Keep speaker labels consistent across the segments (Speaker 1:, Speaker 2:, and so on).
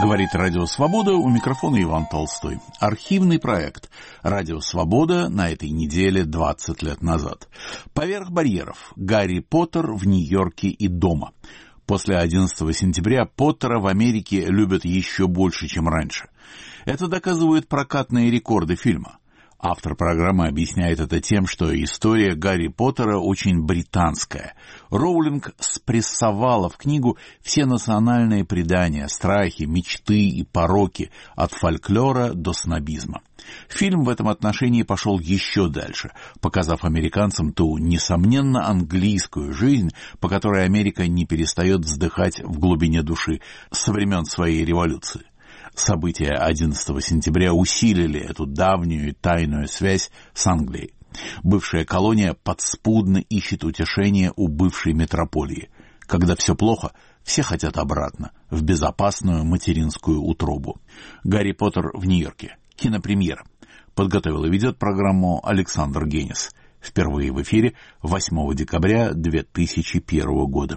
Speaker 1: Говорит Радио Свобода, у микрофона Иван Толстой. Архивный проект Радио Свобода на этой неделе 20 лет назад. Поверх барьеров. Гарри Поттер в Нью-Йорке и дома. После 11 сентября Поттера в Америке любят еще больше, чем раньше. Это доказывают прокатные рекорды фильма. Автор программы объясняет это тем, что история Гарри Поттера очень британская. Роулинг спрессовала в книгу все национальные предания, страхи, мечты и пороки, от фольклора до снобизма. Фильм в этом отношении пошел еще дальше, показав американцам ту, несомненно, английскую жизнь, по которой Америка не перестает вздыхать в глубине души со времен своей революции. События 11 сентября усилили эту давнюю и тайную связь с Англией. Бывшая колония подспудно ищет утешение у бывшей метрополии. Когда все плохо, все хотят обратно, в безопасную материнскую утробу. Гарри Поттер в Нью-Йорке. Кинопремьера. Подготовил и ведет программу Александр Генис. Впервые в эфире 8 декабря 2001 года.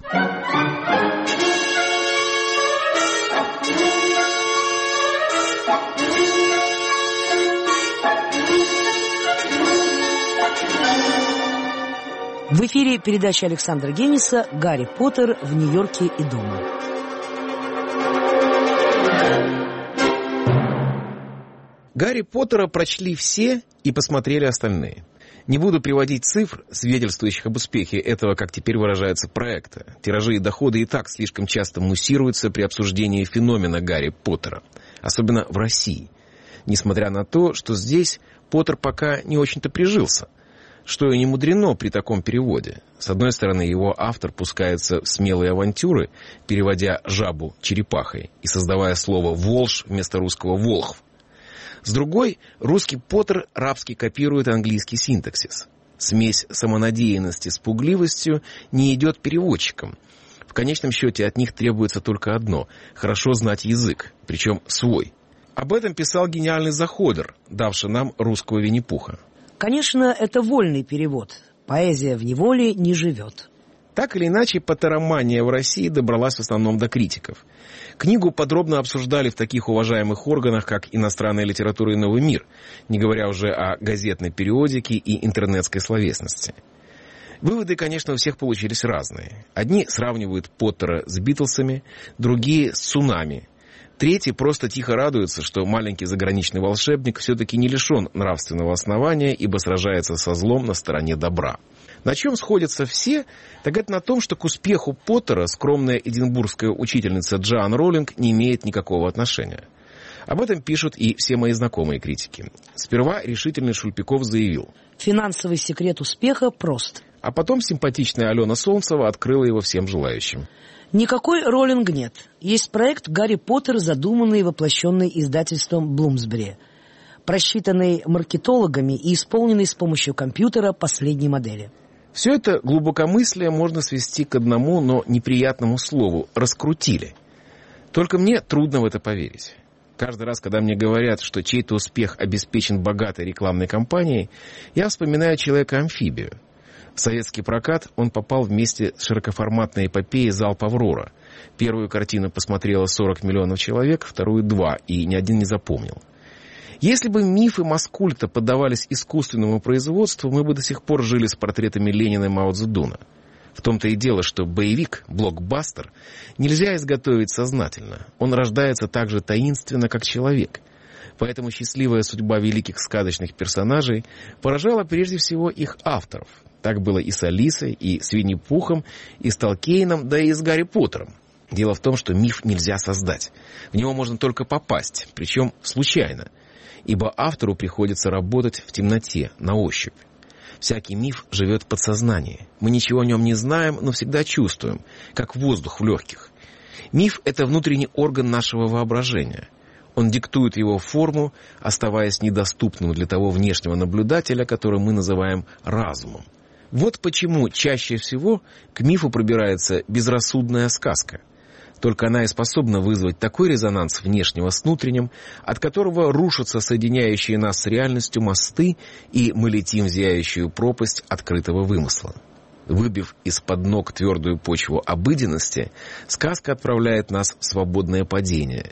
Speaker 2: В эфире передача Александра Гениса «Гарри Поттер в Нью-Йорке и дома».
Speaker 3: Гарри Поттера прочли все и посмотрели остальные. Не буду приводить цифр, свидетельствующих об успехе этого, как теперь выражается, проекта. Тиражи и доходы и так слишком часто муссируются при обсуждении феномена Гарри Поттера, особенно в России. Несмотря на то, что здесь Поттер пока не очень-то прижился. Что и не мудрено при таком переводе. С одной стороны, его автор пускается в смелые авантюры, переводя жабу черепахой и создавая слово «волжь» вместо русского «волхв». С другой, русский Поттер рабски копирует английский синтаксис. Смесь самонадеянности с пугливостью не идет переводчикам. В конечном счете от них требуется только одно – хорошо знать язык, причем свой. Об этом писал гениальный Заходер, давший нам русского Винни-Пуха.
Speaker 2: Конечно, это вольный перевод. Поэзия в неволе не живет.
Speaker 3: Так или иначе, поттеромания в России добралась в основном до критиков. Книгу подробно обсуждали в таких уважаемых органах, как «Иностранная литература и новый мир», не говоря уже о газетной периодике и интернетской словесности. Выводы, конечно, у всех получились разные. Одни сравнивают Поттера с Битлсами, другие с цунами. Третий просто тихо радуется, что маленький заграничный волшебник все-таки не лишен нравственного основания, ибо сражается со злом на стороне добра. На чем сходятся все, так это на том, что к успеху Поттера скромная эдинбургская учительница Джоан Роулинг не имеет никакого отношения. Об этом пишут и все мои знакомые критики. Сперва решительный Шульпиков заявил:
Speaker 2: финансовый секрет успеха прост.
Speaker 3: А потом симпатичная Алена Солнцева открыла его всем желающим.
Speaker 2: Никакой Роллинг нет. Есть проект «Гарри Поттер», задуманный и воплощенный издательством Блумсбери, просчитанный маркетологами и исполненный с помощью компьютера последней модели.
Speaker 3: Все это глубокомыслие можно свести к одному, но неприятному слову – раскрутили. Только мне трудно в это поверить. Каждый раз, когда мне говорят, что чей-то успех обеспечен богатой рекламной кампанией, я вспоминаю Человека-амфибию. В советский прокат он попал вместе с широкоформатной эпопеей «Залп Аврора». Первую картину посмотрело 40 миллионов человек, вторую – 2, и ни один не запомнил. Если бы мифы Маскульта поддавались искусственному производству, мы бы до сих пор жили с портретами Ленина и Мао Цзэдуна. В том-то и дело, что боевик, блокбастер, нельзя изготовить сознательно. Он рождается так же таинственно, как человек. Поэтому счастливая судьба великих сказочных персонажей поражала прежде всего их авторов. Так было и с Алисой, и с Винни-Пухом, и с Толкиеном, да и с Гарри Поттером. Дело в том, что миф нельзя создать. В него можно только попасть, причем случайно. Ибо автору приходится работать в темноте, на ощупь. Всякий миф живет в подсознании. Мы ничего о нем не знаем, но всегда чувствуем, как воздух в легких. Миф – это внутренний орган нашего воображения. Он диктует его форму, оставаясь недоступным для того внешнего наблюдателя, который мы называем разумом. Вот почему чаще всего к мифу пробирается безрассудная сказка. Только она и способна вызвать такой резонанс внешнего с внутренним, от которого рушатся соединяющие нас с реальностью мосты, и мы летим в зияющую пропасть открытого вымысла. Выбив из-под ног твердую почву обыденности, сказка отправляет нас в свободное падение.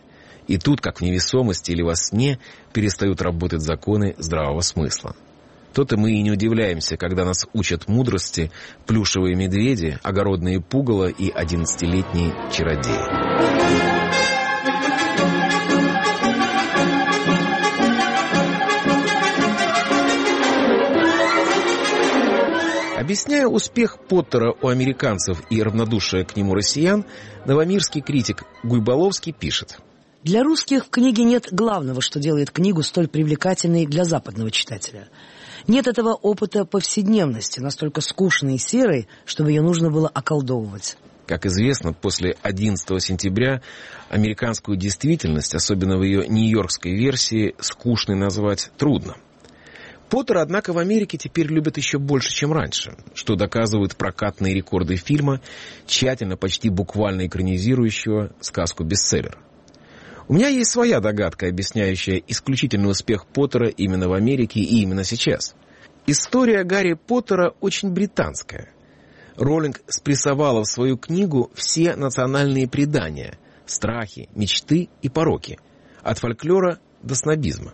Speaker 3: И тут, как в невесомости или во сне, перестают работать законы здравого смысла. То-то мы и не удивляемся, когда нас учат мудрости плюшевые медведи, огородные пугало и 11-летние чародеи. Объясняя успех Поттера у американцев и равнодушие к нему россиян, новомирский критик Гуйболовский пишет:
Speaker 2: Для русских в книге нет главного, что делает книгу столь привлекательной для западного читателя. Нет этого опыта повседневности, настолько скучной и серой, чтобы ее нужно было околдовывать.
Speaker 3: Как известно, после 11 сентября американскую действительность, особенно в ее нью-йоркской версии, скучной назвать трудно. Поттера, однако, в Америке теперь любят еще больше, чем раньше, что доказывают прокатные рекорды фильма, тщательно, почти буквально экранизирующего сказку-бестселлер. У меня есть своя догадка, объясняющая исключительный успех Поттера именно в Америке и именно сейчас. История Гарри Поттера очень британская. Роллинг спрессовала в свою книгу все национальные предания, страхи, мечты и пороки, от фольклора до снобизма.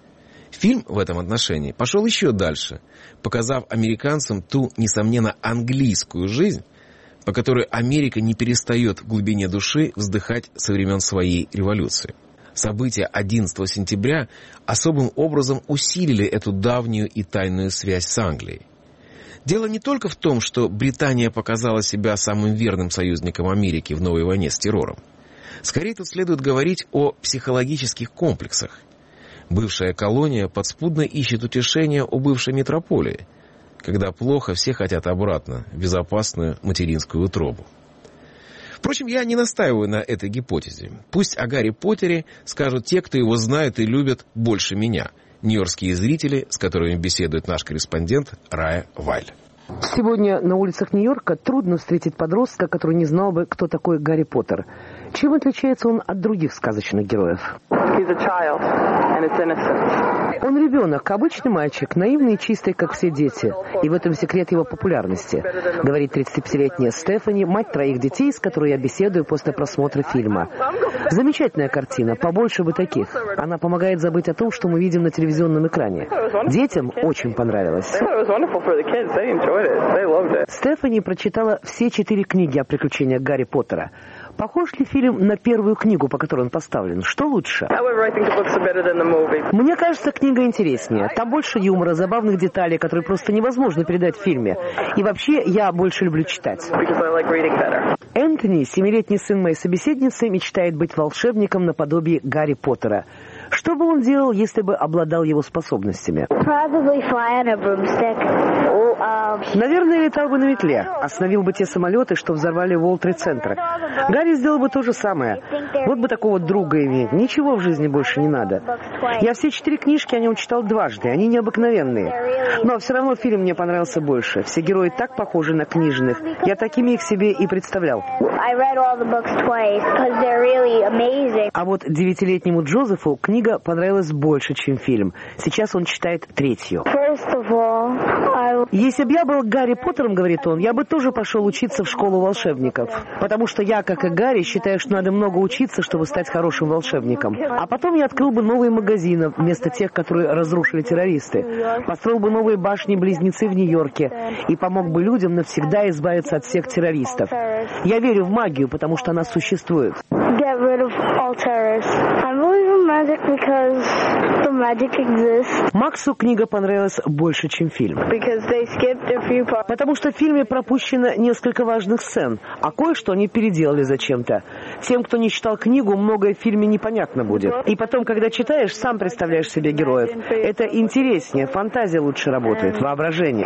Speaker 3: Фильм в этом отношении пошел еще дальше, показав американцам ту, несомненно, английскую жизнь, по которой Америка не перестает в глубине души вздыхать со времен своей революции. События 11 сентября особым образом усилили эту давнюю и тайную связь с Англией. Дело не только в том, что Британия показала себя самым верным союзником Америки в новой войне с террором. Скорее тут следует говорить о психологических комплексах. Бывшая колония подспудно ищет утешения у бывшей метрополии. Когда плохо, все хотят обратно, в безопасную материнскую утробу. Впрочем, я не настаиваю на этой гипотезе. Пусть о Гарри Поттере скажут те, кто его знает и любит больше меня. Нью-йоркские зрители, с которыми беседует наш корреспондент Рая Вайль.
Speaker 2: Сегодня на улицах Нью-Йорка трудно встретить подростка, который не знал бы, кто такой Гарри Поттер. Чем отличается он от других сказочных героев? Он ребенок, обычный мальчик, наивный и чистый, как все дети. И в этом секрет его популярности, говорит 35-летняя Стефани, мать 3 детей, с которой я беседую после просмотра фильма. Замечательная картина, побольше бы таких. Она помогает забыть о том, что мы видим на телевизионном экране. Детям очень понравилось. Стефани прочитала все 4 книги о приключениях Гарри Поттера. Похож ли фильм на первую книгу, по которой он поставлен? Что лучше? Мне кажется, книга интереснее. Там больше юмора, забавных деталей, которые просто невозможно передать в фильме. И вообще, я больше люблю читать. Энтони, 7-летний сын моей собеседницы, мечтает быть волшебником наподобие Гарри Поттера. Что бы он делал, если бы обладал его способностями? Наверное, летал бы на метле, остановил бы те самолеты, что взорвали Уолл-Трейд-центр. Гарри сделал бы то же самое. Вот бы такого друга иметь. Ничего в жизни больше не надо. Я все 4 книжки о нем читал дважды. Они необыкновенные. Но все равно фильм мне понравился больше. Все герои так похожи на книжных. Я такими их себе и представлял. А вот 9-летнему Джозефу книга понравилась больше, чем фильм. Сейчас он читает 3-ю. Если бы я был Гарри Поттером, говорит он, я бы тоже пошел учиться в школу волшебников. Потому что я, как и Гарри, считаю, что надо много учиться, чтобы стать хорошим волшебником. А потом я открыл бы новые магазины вместо тех, которые разрушили террористы. Построил бы новые башни-близнецы в Нью-Йорке и помог бы людям навсегда избавиться от всех террористов. Я верю в магию, потому что она существует. Максу книга понравилась больше, чем фильм. Потому что в фильме пропущено несколько важных сцен, а кое-что они переделали зачем-то. Тем, кто не читал книгу, многое в фильме непонятно будет. И потом, когда читаешь, сам представляешь себе героев. Это интереснее, фантазия лучше работает, воображение.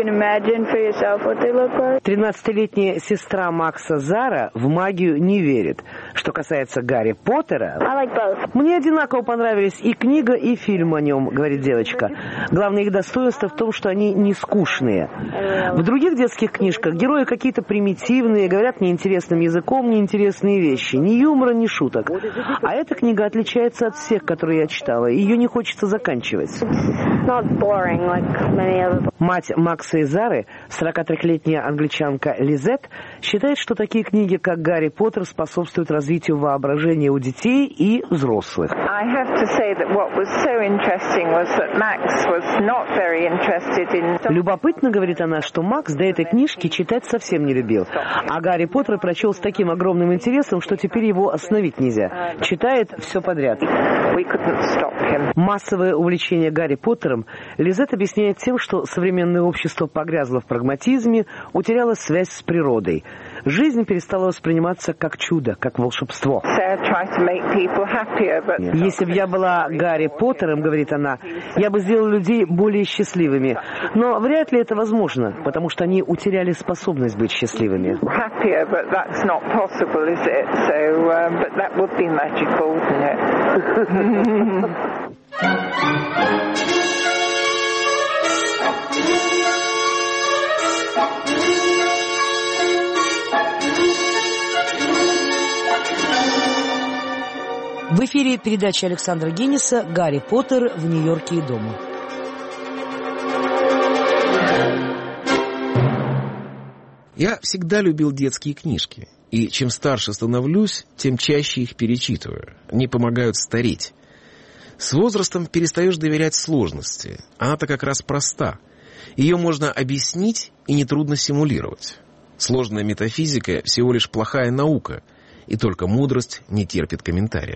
Speaker 2: 13-летняя сестра Макса Зара в магию не верит. Что касается Гарри Поттера, мне одинаково понравились и книга, и фильм о нем, говорит девочка. Главное их достоинство в том, что они не скучные. В других детских книжках герои какие-то примитивные, говорят неинтересным языком, неинтересные вещи. Ни юмора, ни шуток. А эта книга отличается от всех, которые я читала. Ее не хочется заканчивать. Мать Макса и Зары, 43-летняя англичанка Лизет, считает, что такие книги, как «Гарри Поттер», способствуют развитию воображения у детей и взрослых. Любопытно, говорит она, что Макс до этой книжки читать совсем не любил. А Гарри Поттер прочел с таким огромным интересом, что теперь его остановить нельзя. Читает все подряд. Массовое увлечение Гарри Поттером Лизет объясняет тем, что современное общество погрязло в прагматизме, утеряло связь с природой. Жизнь перестала восприниматься как чудо, как волшебство. Если бы я была Гарри Поттером, говорит она, я бы сделала людей более счастливыми. Но вряд ли это возможно, потому что они утеряли способность быть счастливыми. В эфире передача Александра Генниса «Гарри Поттер в Нью-Йорке и дома».
Speaker 3: Я всегда любил детские книжки. И чем старше становлюсь, тем чаще их перечитываю. Они помогают стареть. С возрастом перестаешь доверять сложности. Она-то как раз проста. Ее можно объяснить и нетрудно симулировать. Сложная метафизика всего лишь плохая наука, и только мудрость не терпит комментария.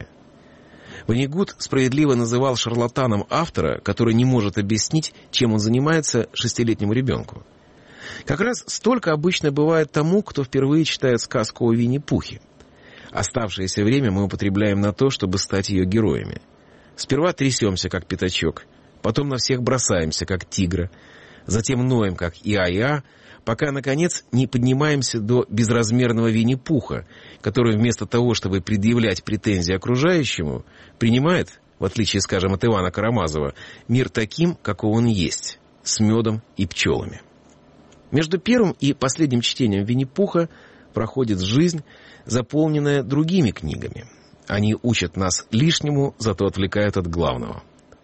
Speaker 3: Воннегут справедливо называл шарлатаном автора, который не может объяснить, чем он занимается 6-летнему ребенку. Как раз столько обычно бывает тому, кто впервые читает сказку о Винни-Пухе. Оставшееся время мы употребляем на то, чтобы стать ее героями. Сперва трясемся, как пятачок, потом на всех бросаемся, как тигра, затем ноем, как Иа-Иа, пока, наконец, не поднимаемся до безразмерного Винни-Пуха, который вместо того, чтобы предъявлять претензии окружающему, принимает, в отличие, скажем, от Ивана Карамазова, мир таким, каков он есть, с медом и пчелами. Между первым и последним чтением Винни-Пуха проходит жизнь, заполненная другими книгами. Они учат нас лишнему, зато отвлекают от главного.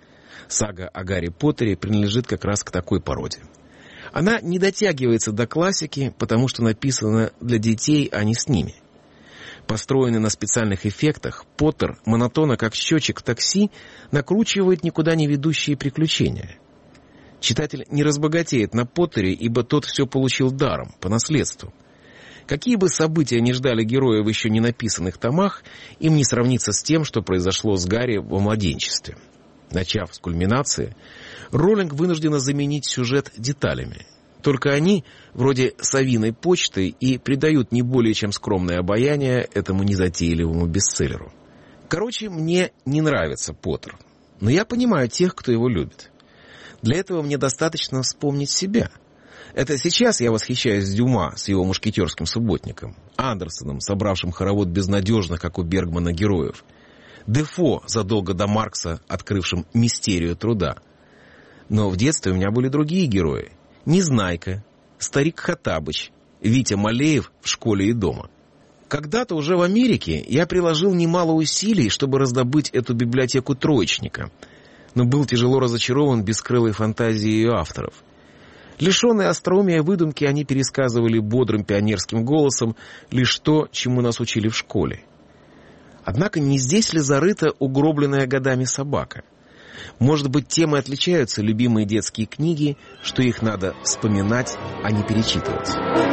Speaker 3: Сага о Гарри Поттере принадлежит как раз к такой породе. Она не дотягивается до классики, потому что написана для детей, а не с ними. Построенный на специальных эффектах, Поттер, монотонно как счетчик в такси, накручивает никуда не ведущие приключения. Читатель не разбогатеет на Поттере, ибо тот все получил даром, по наследству. Какие бы события ни ждали героя в еще не написанных томах, им не сравнится с тем, что произошло с Гарри во младенчестве. Начав с кульминации, Роулинг вынуждена заменить сюжет деталями. Только они, вроде совиной почты, и придают не более чем скромное обаяние этому незатейливому бестселлеру. Короче, мне не нравится Поттер, но я понимаю тех, кто его любит. Для этого мне достаточно вспомнить себя. Это сейчас я восхищаюсь Дюма с его мушкетерским субботником, Андерсоном, собравшим хоровод безнадежных, как у Бергмана, героев, Дефо, задолго до Маркса, открывшим мистерию труда. Но в детстве у меня были другие герои. Незнайка, старик Хаттабыч, Витя Малеев в школе и дома. Когда-то уже в Америке я приложил немало усилий, чтобы раздобыть эту библиотеку троечника, но был тяжело разочарован бескрылой фантазией ее авторов. Лишенные остроумия выдумки, они пересказывали бодрым пионерским голосом лишь то, чему нас учили в школе. Однако не здесь ли зарыта угробленная годами собака? Может быть, тем и отличаются любимые детские книги, что их надо вспоминать, а не перечитывать.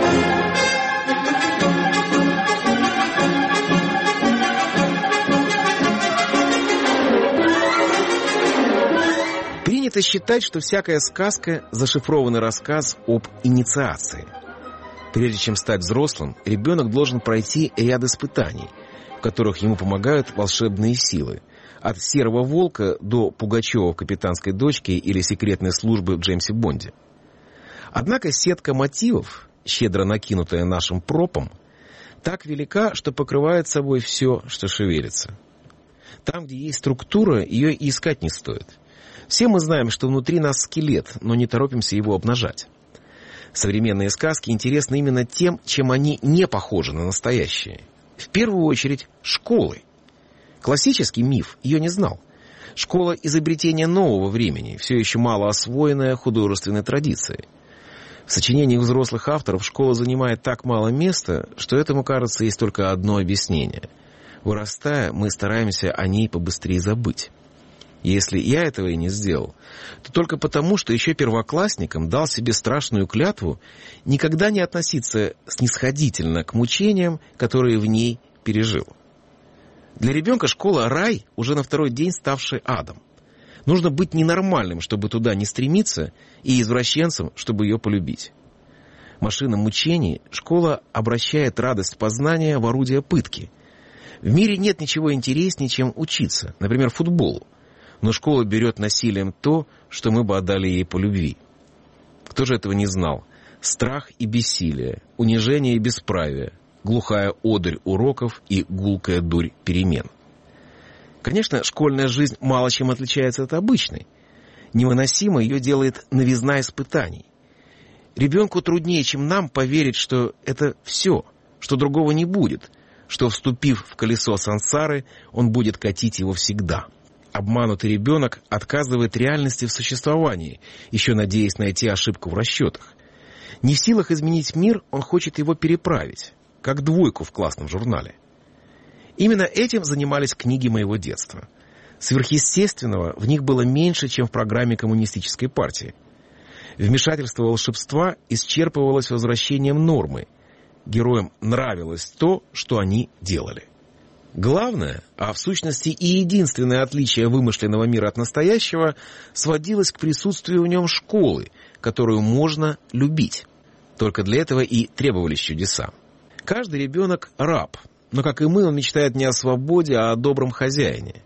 Speaker 3: Принято считать, что всякая сказка – зашифрованный рассказ об инициации. Прежде чем стать взрослым, ребенок должен пройти ряд испытаний, в которых ему помогают волшебные силы. От серого волка до Пугачева в «Капитанской дочке» или секретной службы в Джеймсе Бонде. Однако сетка мотивов, щедро накинутая нашим пропом, так велика, что покрывает собой все, что шевелится. Там, где есть структура, ее и искать не стоит. Все мы знаем, что внутри нас скелет, но не торопимся его обнажать. Современные сказки интересны именно тем, чем они не похожи на настоящие. В первую очередь, школой. Классический миф ее не знал. Школа — изобретение нового времени, все еще мало освоенная художественной традицией. В сочинениях взрослых авторов школа занимает так мало места, что этому, кажется, есть только одно объяснение. Вырастая, мы стараемся о ней побыстрее забыть. Если я этого и не сделал, то только потому, что еще первоклассникам дал себе страшную клятву никогда не относиться снисходительно к мучениям, которые в ней пережил. Для ребенка школа — рай, уже на второй день ставший адом. Нужно быть ненормальным, чтобы туда не стремиться, и извращенцем, чтобы ее полюбить. Машина мучений, школа обращает радость познания в орудие пытки. В мире нет ничего интереснее, чем учиться, например, футболу. Но школа берет насилием то, что мы бы отдали ей по любви. Кто же этого не знал? Страх и бессилие, унижение и бесправие, глухая одурь уроков и гулкая дурь перемен. Конечно, школьная жизнь мало чем отличается от обычной. Невыносимо ее делает новизна испытаний. Ребенку труднее, чем нам, поверить, что это все, что другого не будет, что, вступив в колесо сансары, он будет катить его всегда. Обманутый ребенок отказывает реальности в существовании, еще надеясь найти ошибку в расчетах. Не в силах изменить мир, он хочет его переправить, как двойку в классном журнале. Именно этим занимались книги моего детства. Сверхъестественного в них было меньше, чем в программе коммунистической партии. Вмешательство волшебства исчерпывалось возвращением нормы. Героям нравилось то, что они делали. Главное, а в сущности и единственное отличие вымышленного мира от настоящего, сводилось к присутствию в нем школы, которую можно любить. Только для этого и требовались чудеса. Каждый ребенок раб, но, как и мы, он мечтает не о свободе, а о добром хозяине.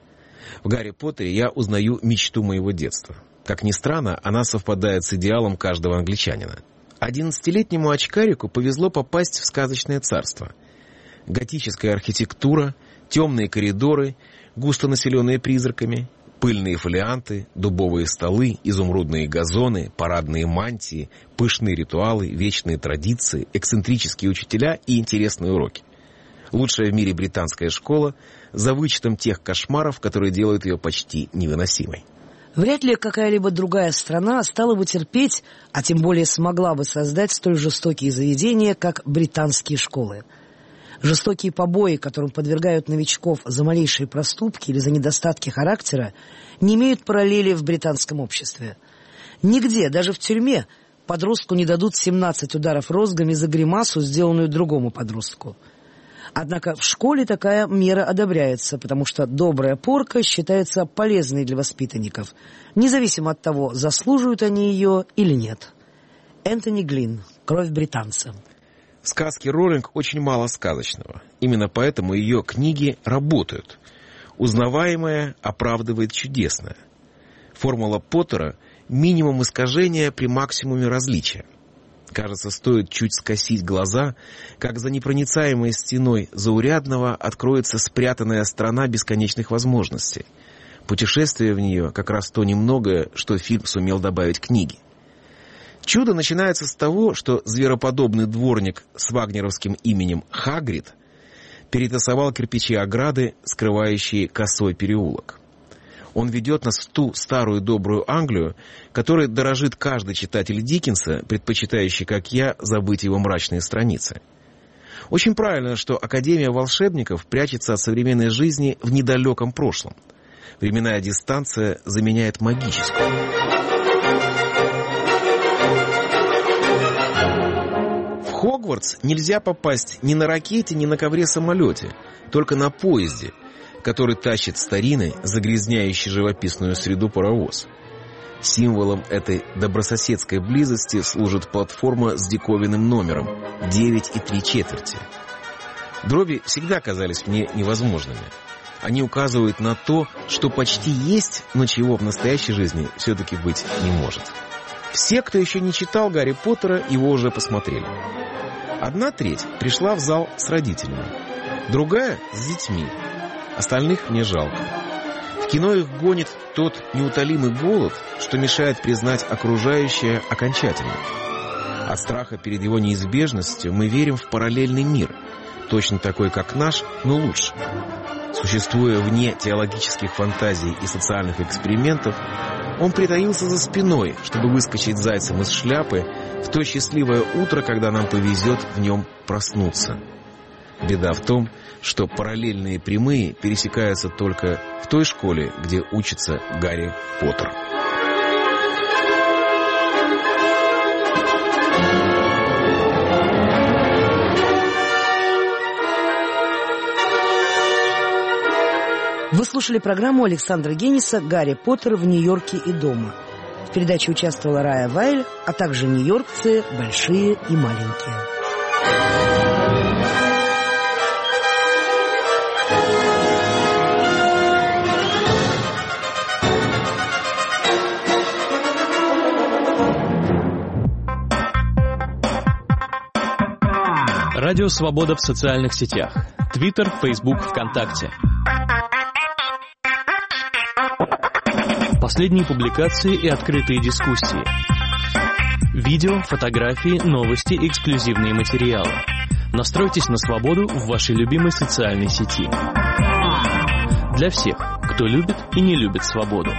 Speaker 3: В «Гарри Поттере» я узнаю мечту моего детства. Как ни странно, она совпадает с идеалом каждого англичанина. 11-летнему очкарику повезло попасть в сказочное царство. Готическая архитектура, темные коридоры, густонаселенные призраками, пыльные фолианты, дубовые столы, изумрудные газоны, парадные мантии, пышные ритуалы, вечные традиции, эксцентрические учителя и интересные уроки. Лучшая в мире британская школа, за вычетом тех кошмаров, которые делают ее почти невыносимой.
Speaker 2: Вряд ли какая-либо другая страна стала бы терпеть, а тем более смогла бы создать столь жестокие заведения, как британские школы. Жестокие побои, которым подвергают новичков за малейшие проступки или за недостатки характера, не имеют параллели в британском обществе. Нигде, даже в тюрьме, подростку не дадут 17 ударов розгами за гримасу, сделанную другому подростку. Однако в школе такая мера одобряется, потому что добрая порка считается полезной для воспитанников, независимо от того, заслуживают они ее или нет. Энтони Глин. «Кровь британца».
Speaker 3: В сказке Роулинг очень мало сказочного. Именно поэтому ее книги работают. Узнаваемое оправдывает чудесное. Формула Поттера – минимум искажения при максимуме различия. Кажется, стоит чуть скосить глаза, как за непроницаемой стеной заурядного откроется спрятанная страна бесконечных возможностей. Путешествие в нее как раз то немногое, что фильм сумел добавить книге. Чудо начинается с того, что звероподобный дворник с вагнеровским именем Хагрид перетасовал кирпичи ограды, скрывающие косой переулок. Он ведет нас в ту старую добрую Англию, которой дорожит каждый читатель Диккенса, предпочитающий, как я, забыть его мрачные страницы. Очень правильно, что Академия волшебников прячется от современной жизни в недалеком прошлом. Временная дистанция заменяет магическую. В Хогвартс нельзя попасть ни на ракете, ни на ковре-самолете, только на поезде, который тащит старинный, загрязняющий живописную среду паровоз. Символом этой добрососедской близости служит платформа с диковинным номером 9 3/4. Дроби всегда казались мне невозможными. Они указывают на то, что почти есть, но чего в настоящей жизни все-таки быть не может. Все, кто еще не читал Гарри Поттера, его уже посмотрели. 1/3 пришла в зал с родителями, другая — с детьми. Остальных мне жалко. В кино их гонит тот неутолимый голод, что мешает признать окружающее окончательно. От страха перед его неизбежностью мы верим в параллельный мир, точно такой, как наш, но лучше. Существуя вне теологических фантазий и социальных экспериментов, он притаился за спиной, чтобы выскочить зайцем из шляпы в то счастливое утро, когда нам повезет в нем проснуться. Беда в том, что параллельные прямые пересекаются только в той школе, где учится Гарри Поттер.
Speaker 2: Вы слушали программу Александра Генниса «Гарри Поттер в Нью-Йорке и дома». В передаче участвовала Рая Вайль, а также нью-йоркцы большие и маленькие.
Speaker 4: Радио «Свобода» в социальных сетях. Твиттер, Фейсбук, ВКонтакте. Последние публикации и открытые дискуссии. Видео, фотографии, новости, эксклюзивные материалы. Настройтесь на свободу в вашей любимой социальной сети. Для всех, кто любит и не любит свободу.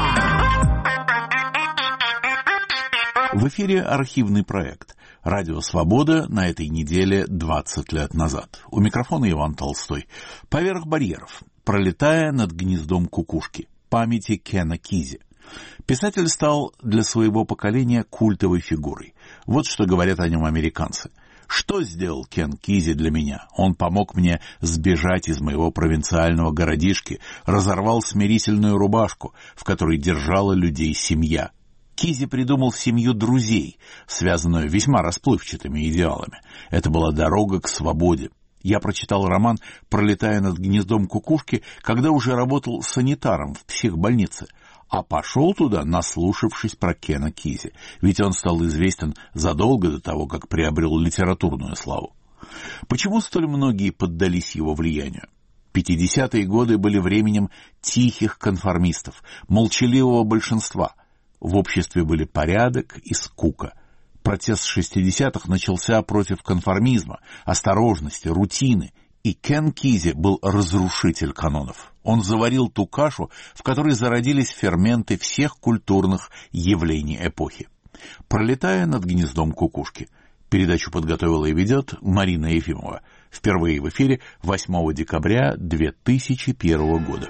Speaker 1: В эфире архивный проект «Радио Свобода» на этой неделе 20 лет назад. У микрофона Иван Толстой. «Поверх барьеров. Пролетая над гнездом кукушки». Памяти Кена Кизи. Писатель стал для своего поколения культовой фигурой. Вот что говорят о нем американцы. Что сделал Кен Кизи для меня? Он помог мне сбежать из моего провинциального городишки, разорвал смирительную рубашку, в которой держала людей семья. Кизи придумал семью друзей, связанную весьма расплывчатыми идеалами. Это была дорога к свободе. Я прочитал роман «Пролетая над гнездом кукушки», когда уже работал санитаром в психбольнице, а пошел туда, наслушавшись про Кена Кизи, ведь он стал известен задолго до того, как приобрел литературную славу. Почему столь многие поддались его влиянию? 50-е годы были временем тихих конформистов, молчаливого большинства. В обществе были порядок и скука. Протест 60-х начался против конформизма, осторожности, рутины, и Кен Кизи был разрушитель канонов. Он заварил ту кашу, в которой зародились ферменты всех культурных явлений эпохи. «Пролетая над гнездом кукушки». Передачу подготовила и ведет Марина Ефимова. Впервые в эфире 8 декабря 2001 года.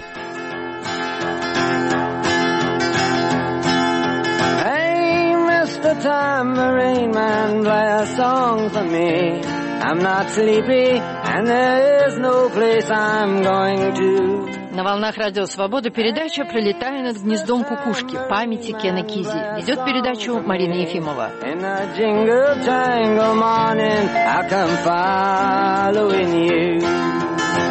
Speaker 5: Tambourine man, play a song for me. I'm not sleepy, and there is no place I'm going to.
Speaker 6: На волнах Радио Свобода передача «Пролетая над гнездом кукушки» памяти Кена Кизи. Ведет передачу Марина Ефимова.
Speaker 5: In a jingle jangle morning, I come following you.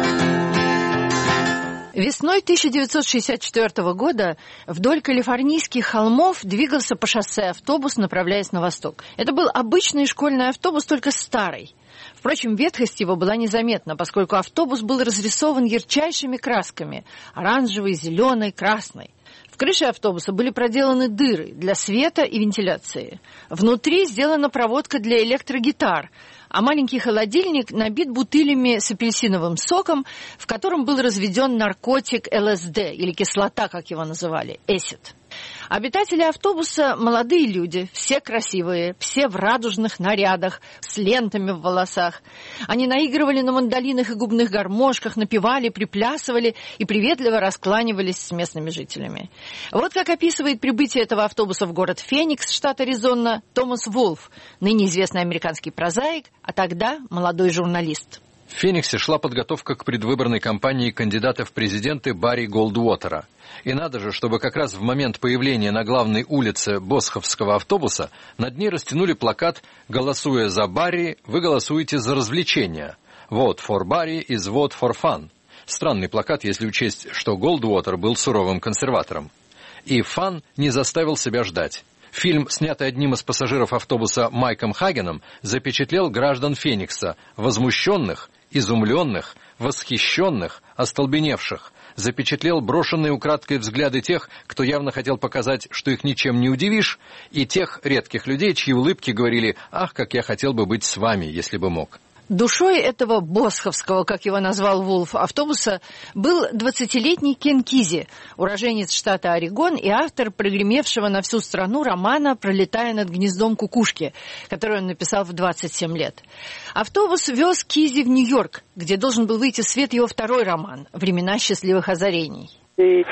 Speaker 6: Весной 1964 года вдоль калифорнийских холмов двигался по шоссе автобус, направляясь на восток. Это был обычный школьный автобус, только старый. Впрочем, ветхость его была незаметна, поскольку автобус был разрисован ярчайшими красками – оранжевой, зеленой, красной. В крыше автобуса были проделаны дыры для света и вентиляции. Внутри сделана проводка для электрогитар, а маленький холодильник набит бутылями с апельсиновым соком, в котором был разведен наркотик ЛСД, или кислота, как его называли, эсид. Обитатели автобуса – молодые люди, все красивые, все в радужных нарядах, с лентами в волосах. Они наигрывали на мандолинах и губных гармошках, напевали, приплясывали и приветливо раскланивались с местными жителями. Вот как описывает прибытие этого автобуса в город Феникс, штат Аризона, Томас Волф, ныне известный американский прозаик, а тогда молодой журналист.
Speaker 7: В Фениксе шла подготовка к предвыборной кампании кандидата в президенты Барри Голдуотера. И надо же, чтобы как раз в момент появления на главной улице босховского автобуса над ней растянули плакат «Голосуя за Барри, вы голосуете за развлечения. Vote for Barry is vote for fun». Странный плакат, если учесть, что Голдуотер был суровым консерватором. И фан не заставил себя ждать. Фильм, снятый одним из пассажиров автобуса Майком Хагеном, запечатлел граждан Феникса, возмущенных, изумленных, восхищенных, остолбеневших, запечатлел брошенные украдкой взгляды тех, кто явно хотел показать, что их ничем не удивишь, и тех редких людей, чьи улыбки говорили: «Ах, как я хотел бы быть с вами, если бы мог».
Speaker 6: Душой этого босховского, как его назвал Вулф, автобуса был 20-летний Кен Кизи, уроженец штата Орегон и автор прогремевшего на всю страну романа «Пролетая над гнездом кукушки», который он написал в 27 лет. Автобус вез Кизи в Нью-Йорк, где должен был выйти в свет его второй роман «Времена счастливых озарений».
Speaker 7: В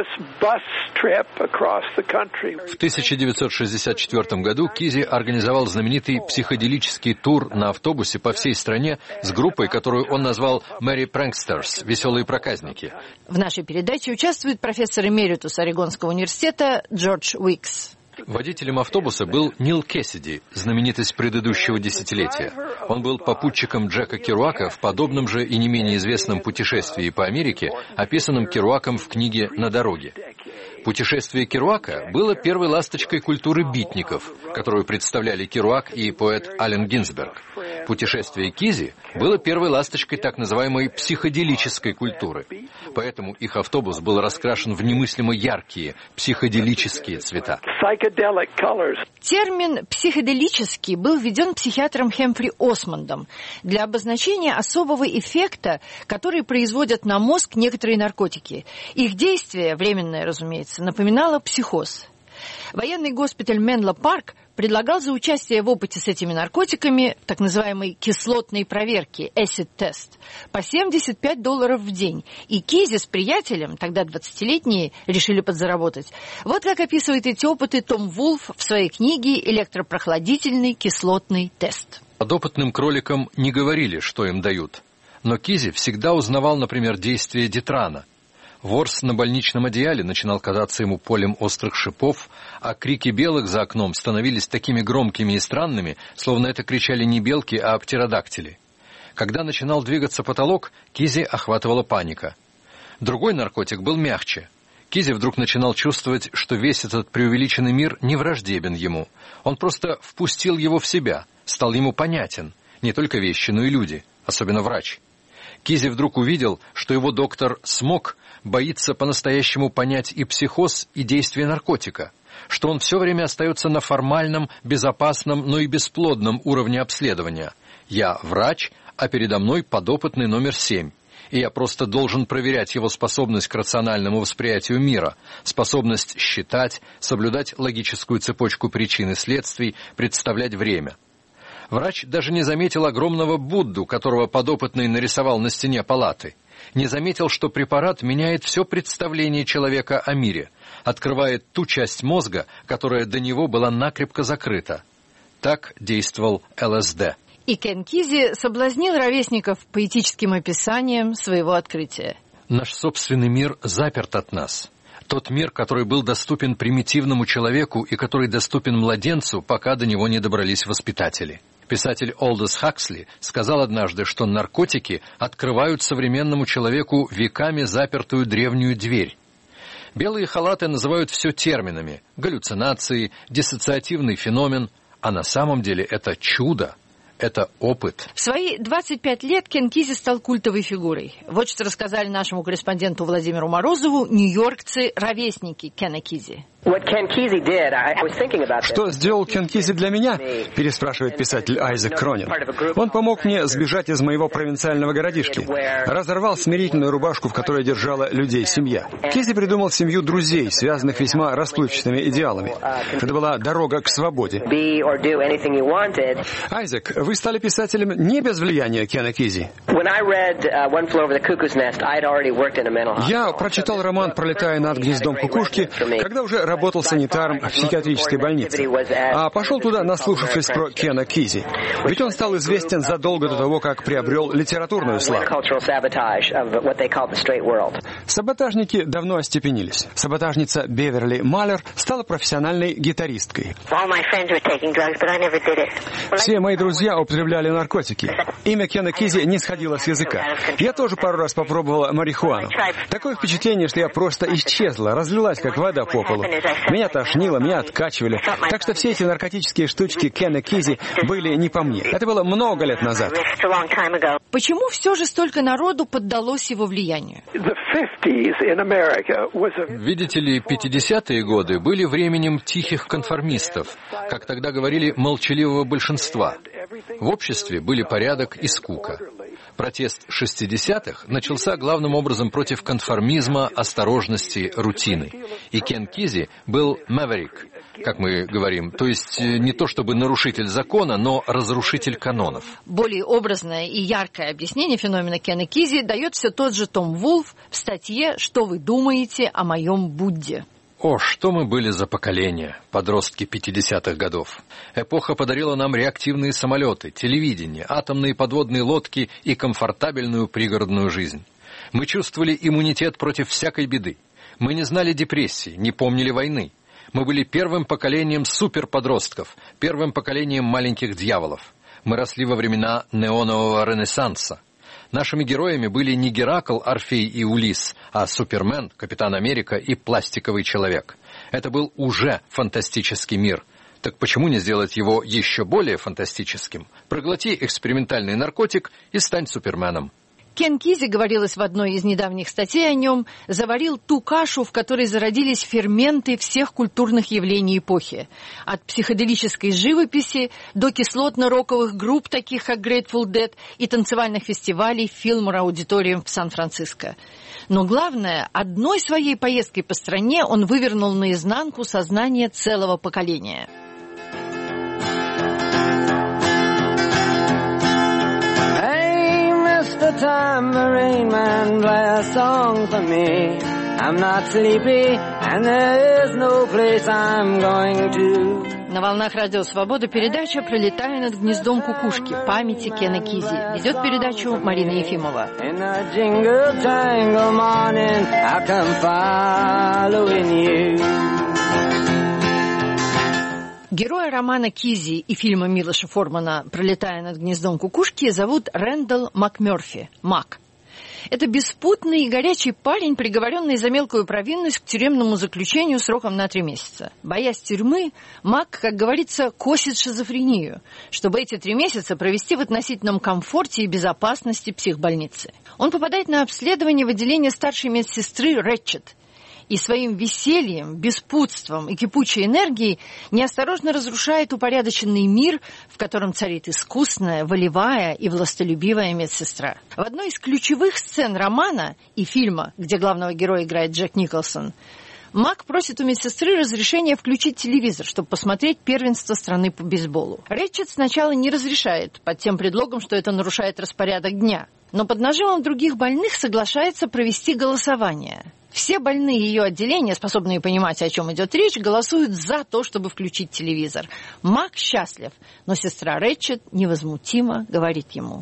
Speaker 7: 1964 году Кизи организовал знаменитый психоделический тур на автобусе по всей стране с группой, которую он назвал «Merry Pranksters» — «Веселые проказники».
Speaker 6: В нашей передаче участвует профессор эмеритус Орегонского университета Джордж Уикс.
Speaker 7: Водителем автобуса был Нил Кэссиди, знаменитость предыдущего десятилетия. Он был попутчиком Джека Керуака в подобном же и не менее известном путешествии по Америке, описанном Керуаком в книге «На дороге». Путешествие Керуака было первой ласточкой культуры битников, которую представляли Керуак и поэт Аллен Гинзберг. Путешествие Кизи было первой ласточкой так называемой психоделической культуры. Поэтому их автобус был раскрашен в немыслимо яркие психоделические цвета.
Speaker 6: Термин «психоделический» был введен психиатром Хэмфри Осмондом для обозначения особого эффекта, который производят на мозг некоторые наркотики. Их действие, временное, разумеется, напоминало психоз. Военный госпиталь Менло-Парк предлагал за участие в опыте с этими наркотиками, так называемой кислотной проверки, acid-тест, по $75 в день. И Кизи с приятелем, тогда 20-летние, решили подзаработать. Вот как описывает эти опыты Том Вулф в своей книге «Электропрохладительный кислотный тест».
Speaker 7: Подопытным кроликам не говорили, что им дают. Но Кизи всегда узнавал, например, действие дитрана. Ворс на больничном одеяле начинал казаться ему полем острых шипов, а крики белок за окном становились такими громкими и странными, словно это кричали не белки, а птеродактили. Когда начинал двигаться потолок, Кизи охватывала паника. Другой наркотик был мягче. Кизи вдруг начинал чувствовать, что весь этот преувеличенный мир не враждебен ему. Он просто впустил его в себя, стал ему понятен. Не только вещи, но и люди, особенно врач. Кизи вдруг увидел, что его доктор Смок боится по-настоящему понять и психоз, и действие наркотика, что он все время остается на формальном, безопасном, но и бесплодном уровне обследования. Я врач, а передо мной подопытный номер 7, и я просто должен проверять его способность к рациональному восприятию мира, способность считать, соблюдать логическую цепочку причин и следствий, представлять время. Врач даже не заметил огромного Будду, которого подопытный нарисовал на стене палаты. Не заметил, что препарат меняет все представление человека о мире, открывает ту часть мозга, которая до него была накрепко закрыта. Так действовал ЛСД.
Speaker 6: И Кен Кизи соблазнил ровесников поэтическим описанием своего открытия.
Speaker 7: Наш собственный мир заперт от нас. Тот мир, который был доступен примитивному человеку и который доступен младенцу, пока до него не добрались воспитатели. Писатель Олдос Хаксли сказал однажды, что наркотики открывают современному человеку веками запертую древнюю дверь. Белые халаты называют все терминами: галлюцинации, диссоциативный феномен, а на самом деле это чудо. Это опыт.
Speaker 6: В свои 25 лет Кен Кизи стал культовой фигурой. Вот что рассказали нашему корреспонденту Владимиру Морозову нью-йоркцы-ровесники Кена Кизи.
Speaker 8: Что сделал Кен Кизи для меня? Переспрашивает писатель Айзек Кронин. Он помог мне сбежать из моего провинциального городишки. Разорвал смирительную рубашку, в которой держала людей семья. Кизи придумал семью друзей, связанных весьма расплывчатыми идеалами. Это была дорога к свободе. Айзек, вы стали писателем не без влияния Кена Кизи. Я прочитал роман «Пролетая над гнездом кукушки», когда уже работал санитаром в психиатрической больнице, а пошел туда, наслушавшись про Кена Кизи. Ведь он стал известен задолго до того, как приобрел литературную славу. Саботажники давно остепенились. Саботажница Беверли Маллер стала профессиональной гитаристкой. Все мои друзья употребляли наркотики. Имя Кена Кизи не сходило с языка. Я тоже пару раз попробовала марихуану. Такое впечатление, что я просто исчезла, разлилась, как вода по полу. Меня тошнило, меня откачивали. Так что все эти наркотические штучки Кена Кизи были не по мне. Это было много лет назад.
Speaker 6: Почему все же столько народу поддалось его влиянию?
Speaker 7: Видите ли, 50-е годы были временем тихих конформистов, как тогда говорили, молчаливого большинства. В обществе были порядок и скука. Протест 60-х начался главным образом против конформизма, осторожности, рутины. И Кен Кизи был мэверик, как мы говорим, то есть не то чтобы нарушитель закона, но разрушитель канонов.
Speaker 6: Более образное и яркое объяснение феномена Кена Кизи дает все тот же Том Вулф в статье «Что вы думаете о моем Будде?».
Speaker 7: О, что мы были за поколение, подростки 50-х годов. Эпоха подарила нам реактивные самолеты, телевидение, атомные подводные лодки и комфортабельную пригородную жизнь. Мы чувствовали иммунитет против всякой беды. Мы не знали депрессии, не помнили войны. Мы были первым поколением суперподростков, первым поколением маленьких дьяволов. Мы росли во времена неонового ренессанса. Нашими героями были не Геракл, Орфей и Улисс, а Супермен, Капитан Америка и Пластиковый человек. Это был уже фантастический мир. Так почему не сделать его еще более фантастическим? Проглоти экспериментальный наркотик и стань Суперменом.
Speaker 6: Кен Кизи, говорилось в одной из недавних статей о нем, заварил ту кашу, в которой зародились ферменты всех культурных явлений эпохи. От психоделической живописи до кислотно-роковых групп, таких как Grateful Dead, и танцевальных фестивалей Филмор-аудиториум в Сан-Франциско. Но главное, одной своей поездкой по стране он вывернул наизнанку сознание целого поколения.
Speaker 5: The tambourine man play a song for me. I'm not sleepy and there is no place I'm going to.
Speaker 6: На волнах Радио Свобода передача «Пролетая над гнездом кукушки» памяти Кена Кизи. Ведет передачу Марина Ефимова.
Speaker 5: In a jingle jangle morning I come following you.
Speaker 6: Героя романа Кизи и фильма Милоша Формана «Пролетая над гнездом кукушки» зовут Рэндалл МакМёрфи, Мак. Это беспутный и горячий парень, приговоренный за мелкую провинность к тюремному заключению сроком на 3 месяца. Боясь тюрьмы, Мак, как говорится, косит шизофрению, чтобы эти 3 месяца провести в относительном комфорте и безопасности психбольницы. Он попадает на обследование в отделение старшей медсестры Рэтчет. И своим весельем, беспутством и кипучей энергией неосторожно разрушает упорядоченный мир, в котором царит искусная, волевая и властолюбивая медсестра. В одной из ключевых сцен романа и фильма, где главного героя играет Джек Николсон, Мак просит у медсестры разрешения включить телевизор, чтобы посмотреть первенство страны по бейсболу. Рэтчет сначала не разрешает, под тем предлогом, что это нарушает распорядок дня. Но под нажимом других больных соглашается провести голосование. Все больные ее отделения, способные понимать, о чем идет речь, голосуют за то, чтобы включить телевизор. Мак счастлив, но сестра Рэтчет невозмутимо говорит ему: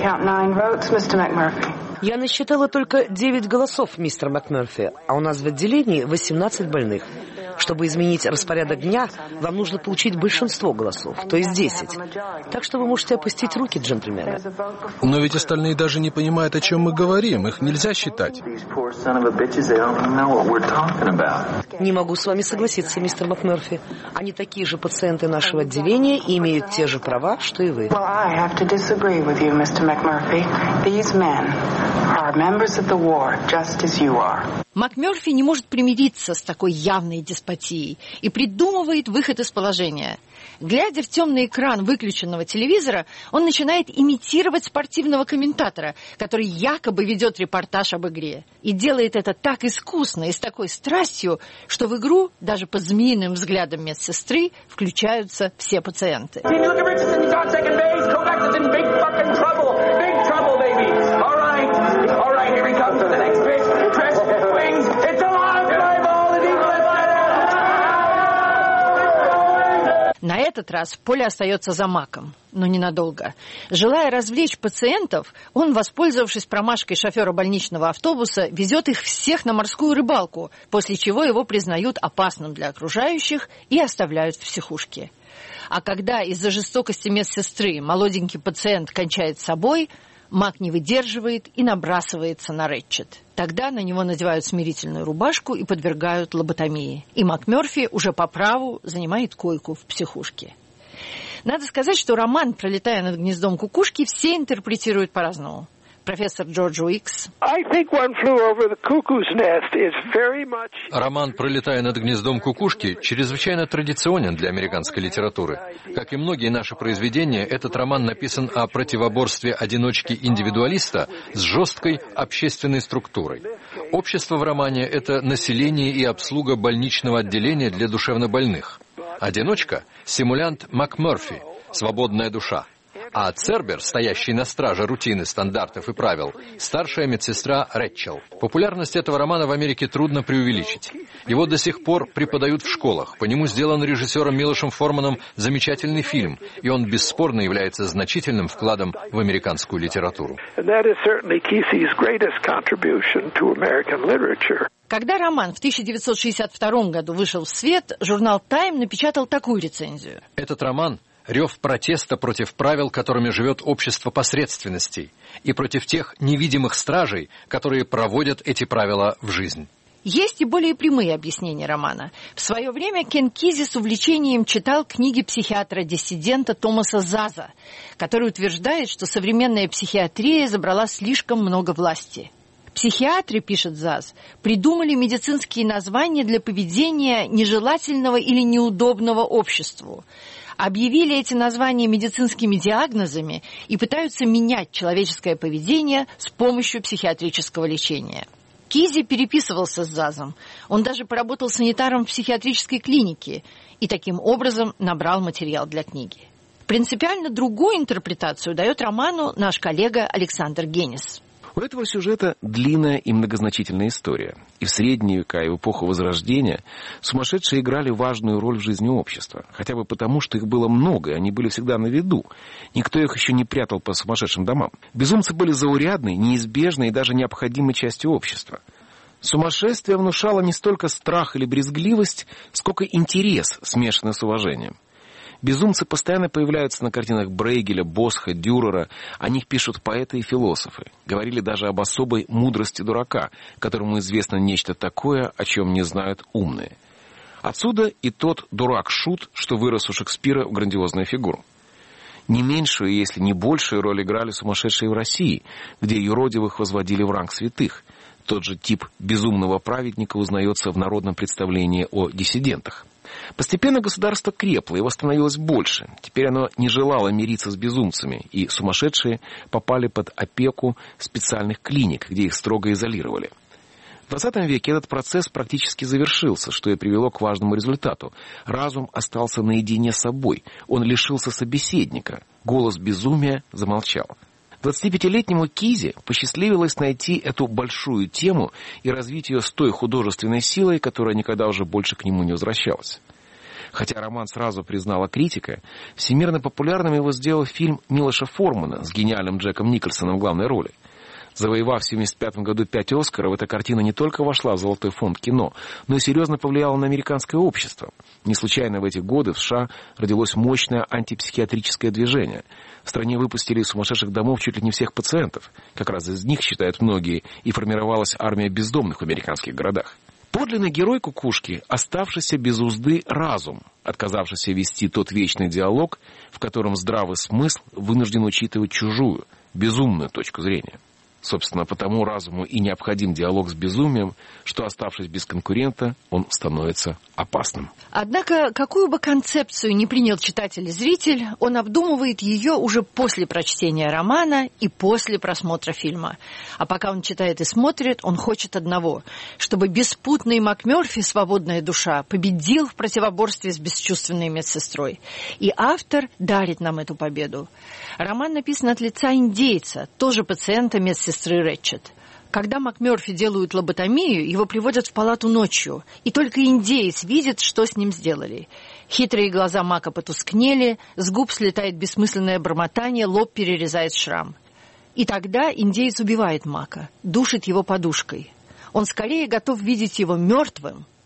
Speaker 2: «Я насчитала только 9 голосов, мистер МакМёрфи, а у нас в отделении 18 больных. Чтобы изменить распорядок дня, вам нужно получить большинство голосов, то есть 10. Так что вы можете опустить руки, джентльмены».
Speaker 9: Но ведь остальные даже не понимают, о чем мы говорим. Их нельзя считать.
Speaker 2: Не могу с вами согласиться, мистер МакМёрфи. Они такие же пациенты нашего отделения и имеют те же права, что и вы.
Speaker 6: МакМёрфи не может примириться с такой явной деспотией и придумывает выход из положения. Глядя в темный экран выключенного телевизора, он начинает имитировать спортивного комментатора, который якобы ведет репортаж об игре. И делает это так искусно и с такой страстью, что в игру, даже под змеиным взглядом медсестры, включаются все пациенты. На этот раз поле остается за Маком, но ненадолго. Желая развлечь пациентов, он, воспользовавшись промашкой шофера больничного автобуса, везет их всех на морскую рыбалку, после чего его признают опасным для окружающих и оставляют в психушке. А когда из-за жестокости медсестры молоденький пациент кончает собой, Мак не выдерживает и набрасывается на Рэтчет. Тогда на него надевают смирительную рубашку и подвергают лоботомии. И МакМёрфи уже по праву занимает койку в психушке. Надо сказать, что роман «Пролетая над гнездом кукушки» все интерпретируют по-разному. Профессор Джордж Уикс.
Speaker 7: Роман «Пролетая над гнездом кукушки» чрезвычайно традиционен для американской литературы. Как и многие наши произведения, этот роман написан о противоборстве одиночки-индивидуалиста с жесткой общественной структурой. Общество в романе — это население и обслуга больничного отделения для душевнобольных. Одиночка — симулянт МакМёрфи, свободная душа. А Цербер, стоящий на страже рутины, стандартов и правил, старшая медсестра Рэтчел. Популярность этого романа в Америке трудно преувеличить. Его до сих пор преподают в школах. По нему сделан режиссером Милошем Форманом замечательный фильм, и он бесспорно является значительным вкладом в американскую литературу.
Speaker 6: Когда роман в 1962 году вышел в свет, журнал «Тайм» напечатал такую рецензию.
Speaker 7: Этот роман — рев протеста против правил, которыми живет общество посредственностей, и против тех невидимых стражей, которые проводят эти правила в жизнь.
Speaker 6: Есть и более прямые объяснения романа. В свое время Кен Кизи с увлечением читал книги психиатра-диссидента Томаса Заза, который утверждает, что современная психиатрия забрала слишком много власти. Психиатры, пишет Заз, придумали медицинские названия для поведения нежелательного или неудобного обществу. Объявили эти названия медицинскими диагнозами и пытаются менять человеческое поведение с помощью психиатрического лечения. Кизи переписывался с Зазом. Он даже поработал санитаром в психиатрической клинике и таким образом набрал материал для книги. Принципиально другую интерпретацию дает роману наш коллега Александр Генис.
Speaker 3: У этого сюжета длинная и многозначительная история. И в средние века, и в эпоху Возрождения сумасшедшие играли важную роль в жизни общества. Хотя бы потому, что их было много, и они были всегда на виду. Никто их еще не прятал по сумасшедшим домам. Безумцы были заурядной, неизбежной и даже необходимой частью общества. Сумасшествие внушало не столько страх или брезгливость, сколько интерес, смешанный с уважением. Безумцы постоянно появляются на картинах Брейгеля, Босха, Дюрера. О них пишут поэты и философы. Говорили даже об особой мудрости дурака, которому известно нечто такое, о чем не знают умные. Отсюда и тот дурак-шут, что вырос у Шекспира в грандиозную фигуру. Не меньшую, если не большую роль играли сумасшедшие в России, где юродивых возводили в ранг святых. Тот же тип безумного праведника узнается в народном представлении о диссидентах. Постепенно государство крепло, его становилось больше. Теперь оно не желало мириться с безумцами, и сумасшедшие попали под опеку специальных клиник, где их строго изолировали. В 20 веке этот процесс практически завершился, что и привело к важному результату. Разум остался наедине с собой, он лишился собеседника, голос безумия замолчал. 25-летнему Кизи посчастливилось найти эту большую тему и развить ее с той художественной силой, которая никогда уже больше к нему не возвращалась. Хотя роман сразу признала критика, всемирно популярным его сделал фильм Милоша Формана с гениальным Джеком Никольсоном в главной роли. Завоевав в 1975 году 5 «Оскаров», эта картина не только вошла в золотой фонд кино, но и серьезно повлияла на американское общество. Не случайно в эти годы в США родилось мощное антипсихиатрическое движение. В стране выпустили из сумасшедших домов чуть ли не всех пациентов. Как раз из них, считают многие, и формировалась армия бездомных в американских городах. Подлинный герой «Кукушки» — оставшийся без узды разум, отказавшийся вести тот вечный диалог, в котором здравый смысл вынужден учитывать чужую, безумную точку зрения. Собственно, потому разуму и необходим диалог с безумием, что, оставшись без конкурента, он становится опасным.
Speaker 6: Однако, какую бы концепцию ни принял читатель и зритель, он обдумывает ее уже после прочтения романа и после просмотра фильма. А пока он читает и смотрит, он хочет одного – чтобы беспутный МакМёрфи, свободная душа, победил в противоборстве с бесчувственной медсестрой. И автор дарит нам эту победу. Роман написан от лица индейца, тоже пациента медсестры Рэтчет. Когда МакМёрфи делают лоботомию, его приводят в палату ночью, и только индеец видит, что с ним сделали. Хитрые глаза Мака потускнели, с губ слетает бессмысленное бормотание, лоб перерезает шрам. И тогда индеец убивает Мака, душит его подушкой. Он скорее готов видеть его мертвым,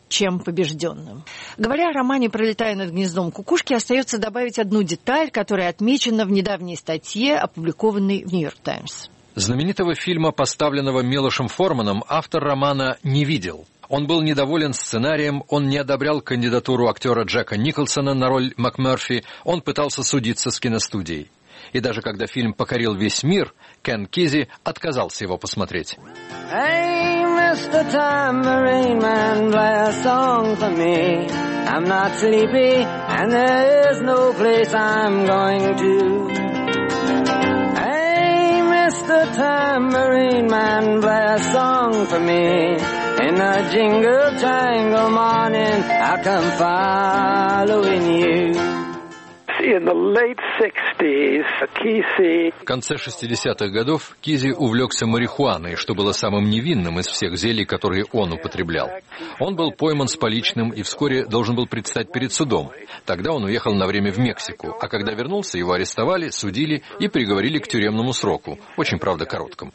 Speaker 6: чем побежденным. Говоря о романе «Пролетая над гнездом кукушки», остается добавить одну деталь, которая отмечена в недавней статье, опубликованной в «Нью-Йорк Таймс».
Speaker 7: Знаменитого фильма, поставленного Милошем Форманом, автор романа не видел. Он был недоволен сценарием, он не одобрял кандидатуру актера Джека Николсона на роль МакМёрфи, он пытался судиться с киностудией. И даже когда фильм покорил весь мир, Кен Кизи отказался его посмотреть.
Speaker 5: Hey, Mr. Tambourine Man, play a song for me. I'm not sleepy, and there is no place I'm going to. Hey, Mr. Tambourine Man, play a song for me. In the jingle jangle morning, I'll come following you.
Speaker 7: В конце 60-х годов Кизи увлекся марихуаной, что было самым невинным из всех зелий, которые он употреблял. Он был пойман с поличным и вскоре должен был предстать перед судом. Тогда он уехал на время в Мексику, а когда вернулся, его арестовали, судили и приговорили к тюремному сроку, очень, правда, короткому.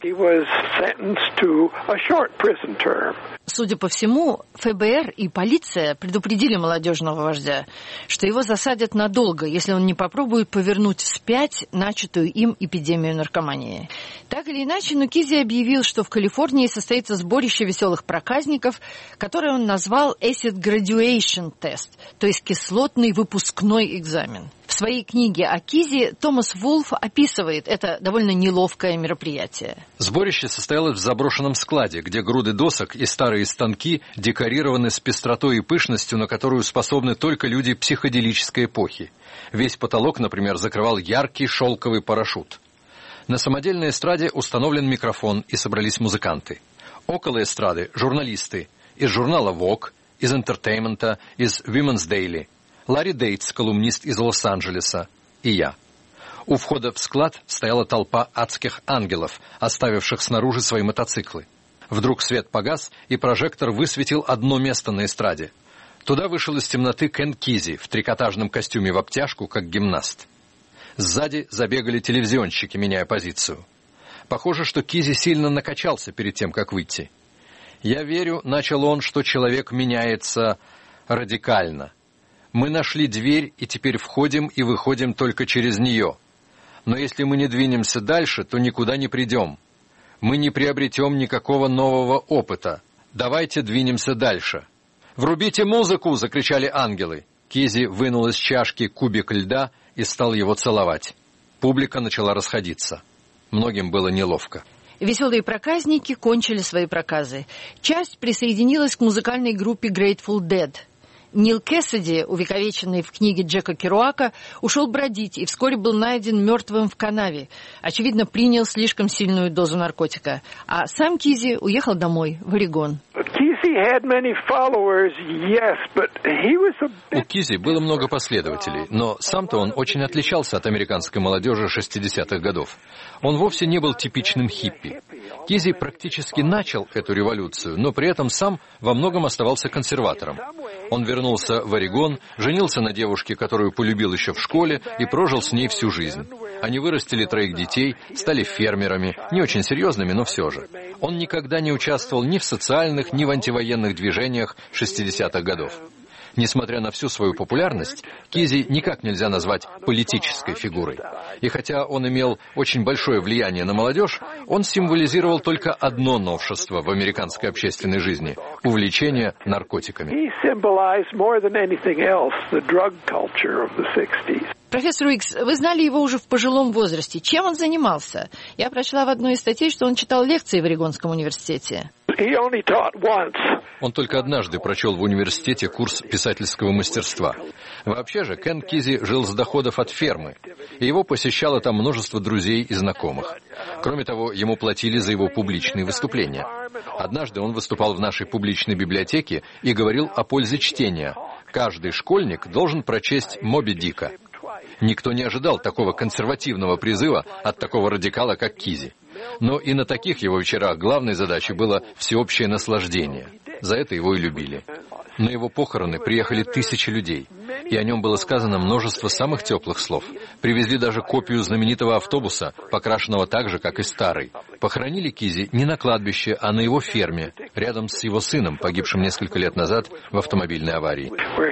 Speaker 6: Судя по всему, ФБР и полиция предупредили молодежного вождя, что его засадят надолго, если он не попробует повернуть вспять начатую им эпидемию наркомании. Так или иначе, но Кизи объявил, что в Калифорнии состоится сборище веселых проказников, которое он назвал Acid Graduation Test, то есть кислотный выпускной экзамен. В своей книге о Кизи Томас Вулф описывает это довольно неловкое мероприятие.
Speaker 7: Сборище состоялось в заброшенном складе, где груды досок и старые станки декорированы с пестротой и пышностью, на которую способны только люди психоделической эпохи. Весь потолок, например, закрывал яркий шелковый парашют. На самодельной эстраде установлен микрофон, и собрались музыканты. Около эстрады журналисты из журнала Vogue, из Entertainment, из Women's Daily. Ларри Дейтс, колумнист из Лос-Анджелеса, и я. У входа в склад стояла толпа адских ангелов, оставивших снаружи свои мотоциклы. Вдруг свет погас, и прожектор высветил одно место на эстраде. Туда вышел из темноты Кен Кизи в трикотажном костюме в обтяжку, как гимнаст. Сзади забегали телевизионщики, меняя позицию. Похоже, что Кизи сильно накачался перед тем, как выйти. «Я верю», — начал он, — «что человек меняется радикально. Мы нашли дверь, и теперь входим и выходим только через нее. Но если мы не двинемся дальше, то никуда не придем. Мы не приобретем никакого нового опыта. Давайте двинемся дальше». «Врубите музыку!» — закричали ангелы. Кизи вынул из чашки кубик льда и стал его целовать. Публика начала расходиться. Многим было неловко.
Speaker 6: Веселые проказники кончили свои проказы. Часть присоединилась к музыкальной группе Grateful Dead. Нил Кэссиди, увековеченный в книге Джека Керуака, ушел бродить и вскоре был найден мертвым в канаве. Очевидно, принял слишком сильную дозу наркотика. А сам Кизи уехал домой, в Орегон.
Speaker 7: У Кизи было много последователей, но сам-то он очень отличался от американской молодежи 60-х годов. Он вовсе не был типичным хиппи. Кизи практически начал эту революцию, но при этом сам во многом оставался консерватором. Он вернулся в Орегон, женился на девушке, которую полюбил еще в школе, и прожил с ней всю жизнь. Они вырастили 3 детей, стали фермерами, не очень серьезными, но все же. Он никогда не участвовал ни в социальных, ни в антивоенных движениях 60-х годов. Несмотря на всю свою популярность, Кизи никак нельзя назвать политической фигурой. И хотя он имел очень большое влияние на молодежь, он символизировал только одно новшество в американской общественной жизни – увлечение наркотиками.
Speaker 6: Профессор Уикс, вы знали его уже в пожилом возрасте. Чем он занимался? Я прочла в одной из статей, что он читал лекции в Орегонском университете.
Speaker 7: Он только однажды прочел в университете курс писательского мастерства. Вообще же, Кен Кизи жил с доходов от фермы, и его посещало там множество друзей и знакомых. Кроме того, ему платили за его публичные выступления. Однажды он выступал в нашей публичной библиотеке и говорил о пользе чтения. Каждый школьник должен прочесть «Моби Дика». Никто не ожидал такого консервативного призыва от такого радикала, как Кизи. Но и на таких его вечерах главной задачей было всеобщее наслаждение. За это его и любили. На его похороны приехали тысячи людей, и о нем было сказано множество самых теплых слов. Привезли даже копию знаменитого автобуса, покрашенного так же, как и старый. Похоронили Кизи не на кладбище, а на его ферме, рядом с его сыном, погибшим несколько лет назад в автомобильной аварии.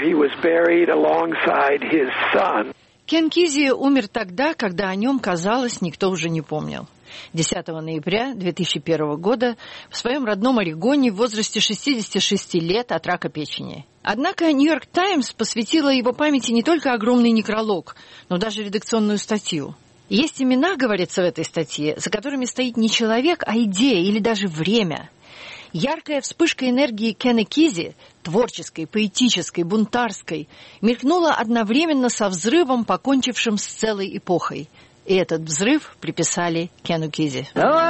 Speaker 6: Кен Кизи умер тогда, когда о нем, казалось, никто уже не помнил. 10 ноября 2001 года в своем родном Орегоне в возрасте 66 лет от рака печени. Однако «Нью-Йорк Таймс» посвятила его памяти не только огромный некролог, но даже редакционную статью. Есть имена, говорится в этой статье, за которыми стоит не человек, а идея или даже время. Яркая вспышка энергии Кена Кизи, творческой, поэтической, бунтарской, мелькнула одновременно со взрывом, покончившим с целой эпохой. И этот взрыв приписали Кену Кизи.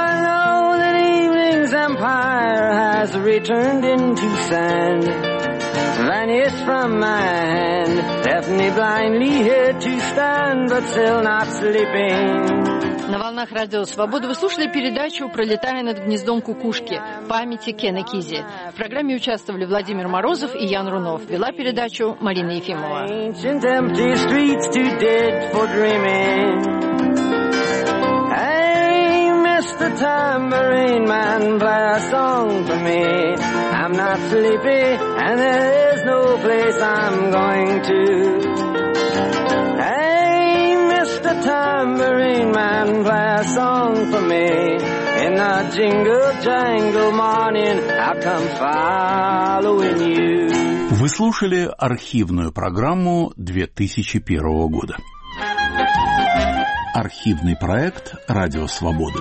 Speaker 6: На волнах Радио Свобода вы слушали передачу «Пролетая над гнездом кукушки. Памяти Кена Кизи». В программе участвовали Владимир Морозов и Ян Рунов. Вела передачу Марина Ефимова. The tambourine man, play a song for me. I'm not sleepy and there is no place I'm going to. Hey, Mr. Tambourine man, play a song for me. In the jingle jangle morning I'll come following you.
Speaker 1: Вы слушали архивную программу 2001 года. Архивный проект «Радио Свободы».